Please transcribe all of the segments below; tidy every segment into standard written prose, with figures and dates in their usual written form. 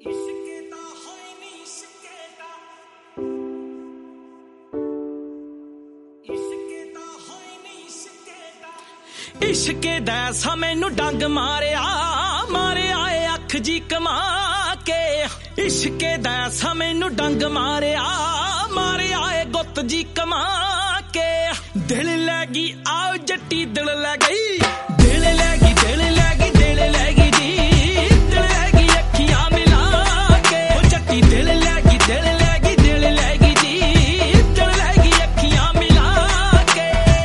इश्के दा सा मैनू डंग मारिया ए अख जी कमा के इश्के दा सा मैनू डंग मारिया ए गुत जी कमा के दिल लगी आओ जट्टी दिल ले गई दिल लगी दिल लगी दिल लगी जी दिल लगी अखियां मिला के जट्टी दिल लगी दिल लगी दिल लगी जी दिल लगी अखियां मिला के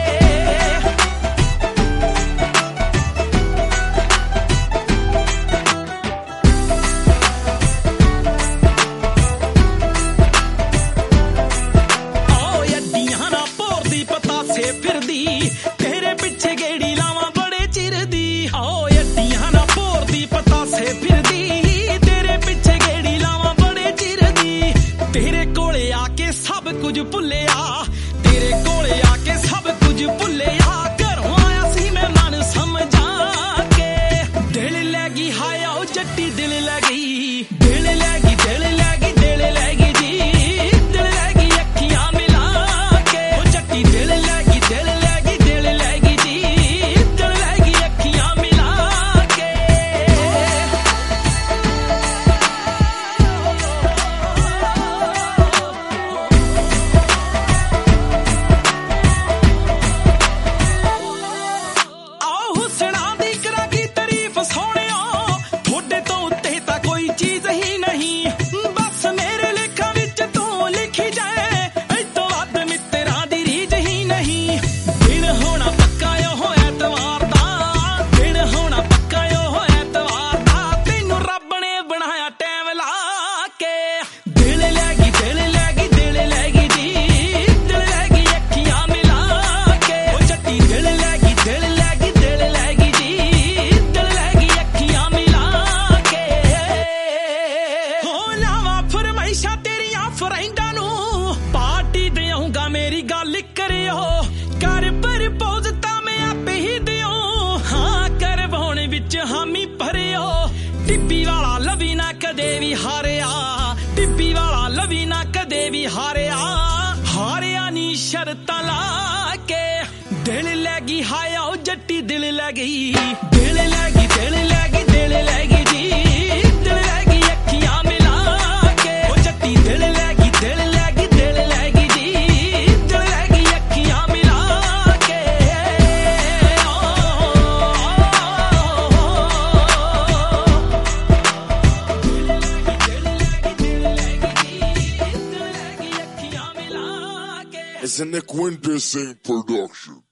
फिरदी तेरे पिछे गेड़ी लावां बड़े चिर दी आओ अड्डियां ना भोरदी पता से फिरदी तेरे पिछे गेड़ी लावां बड़े चिर दी तेरे कोले आके सब कुछ भुल्लिया तेरे कोले आके सब कुछ भुल्लिया घरों आया सी मैं मन समझा के दिल लगी हाय आओ जट्टी दिल लगी दिल लगी दिल लगी दिल लगी जी दिल लगी अखियां मिला के जट्टी दिल लगी दिल लगी दिल लगी जी दिल लगी अखियां मिला के आओ हुसना दी करा की तारीफ सोहणिया थोड़े तो उत्ते तां कोई चीज ही नहीं बस मेरे लेखा विच तू लिखी जाए इतों वध मित्तरां दी रीज ही नहीं दिन होना पक्का हो ऐतवार दा दिन होना पक्का हो ऐतवार दा तैनू रब ने बनाया टाइम ला के दिल लगी दिल लगी दिल लगी जी दिल लगी अखियां मिला के जट्टी दिल लगी दिल लगी दिल लगी जी दिल लगी अखियां मिला के हो लावां फरमाइशां तेरियां फ्रेंडां नू पार्टी देऊंगा मेरी गल करियो कर प्रपोज तां मैं आपे ही दियो हाँ करवाउण विच हामी भरियो टिब्बी वाला लवी ना कदे भी हारिया टिब्बी वाला लवी ना कदे भी हारिया हारिया नी शर्तां ला के दिल लगी हाय आओ जट्टी दिल लगी दिल लगी दिल लगी दिल लगी जी दिल लगी अखियां मिला के जट्टी दिल लगी दिल लगी दिल लगी जी दिल लगी अखियां मिला के दिल लगी दिल लगी जी दिल लगी अखियां मिला के It's a Nick Winter Sing production.